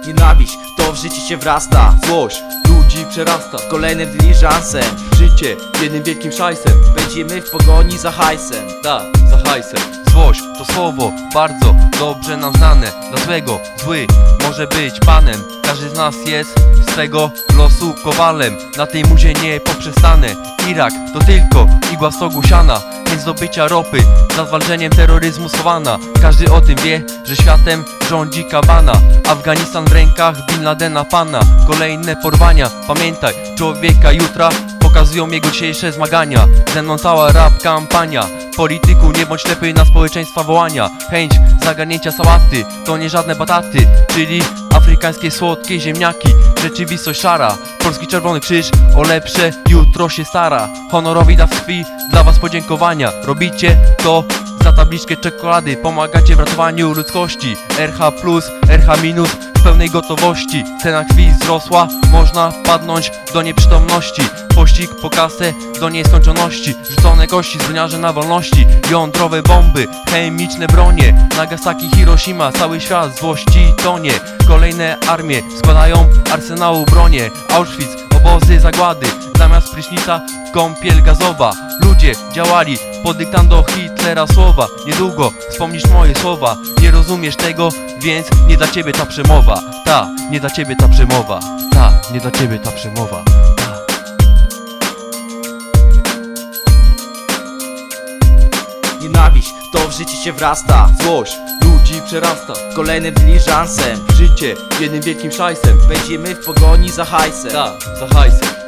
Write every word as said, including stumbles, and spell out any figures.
Nienawiść to w życie się wrasta, Złość ludzi przerasta, kolejnym dyliżansem. życie jednym wielkim szajsem. Będziemy w pogoni za hajsem. Da, za hajsem. Złość to słowo bardzo dobrze nam znane. Dla złego zły może być panem. Każdy z nas jest swego losu kowalem. Na tej muzie nie poprzestanę. Irak to tylko igła w stogu siana. Chęć zdobycia ropy za zwalczeniem terroryzmu schowana. Każdy o tym wie, że światem rządzi kabana. Afganistan w rękach Bin Ladena pana. Kolejne porwania, pamiętaj, człowieka jutra pokazują jego dzisiejsze zmagania. Ze mną cała rap kampania. Polityku, nie bądź ślepy na społeczeństwa wołania. Chęć zagarnięcia sałaty to nie żadne bataty, czyli afrykańskie słodkie ziemniaki. Rzeczywistość szara, polski Czerwony Krzyż o lepsze jutro się stara. Honorowi da w krwi dla was podziękowania. Robicie to za tabliczkę czekolady. Pomagacie w ratowaniu ludzkości. R H plus, R H minus w pełnej gotowości. Cena krwi wzrosła, można padnąć do nieprzytomności. Pościg po kasę do nieskończoności. Rzucone kości, zbrojniarze na wolności. Jądrowe bomby, chemiczne bronie. Nagasaki, Hiroshima, cały świat złości tonie. Kolejne armie składają arsenału bronie. Auschwitz, obozy zagłady. Zamiast prysznica kąpiel gazowa. Ludzie działali pod dyktando Hitlera słowa. Niedługo wspomnisz moje słowa. Nie rozumiesz tego, więc nie dla ciebie ta przemowa. Ta, nie dla ciebie ta przemowa. Ta, nie dla ciebie ta przemowa. Ta. Nienawiść to w życie się wrasta, Złość ludzi przerasta, kolejnym dyliżansem. życie jednym wielkim szajsem. Będziemy w pogoni za hajsem. Ta, za hajsem.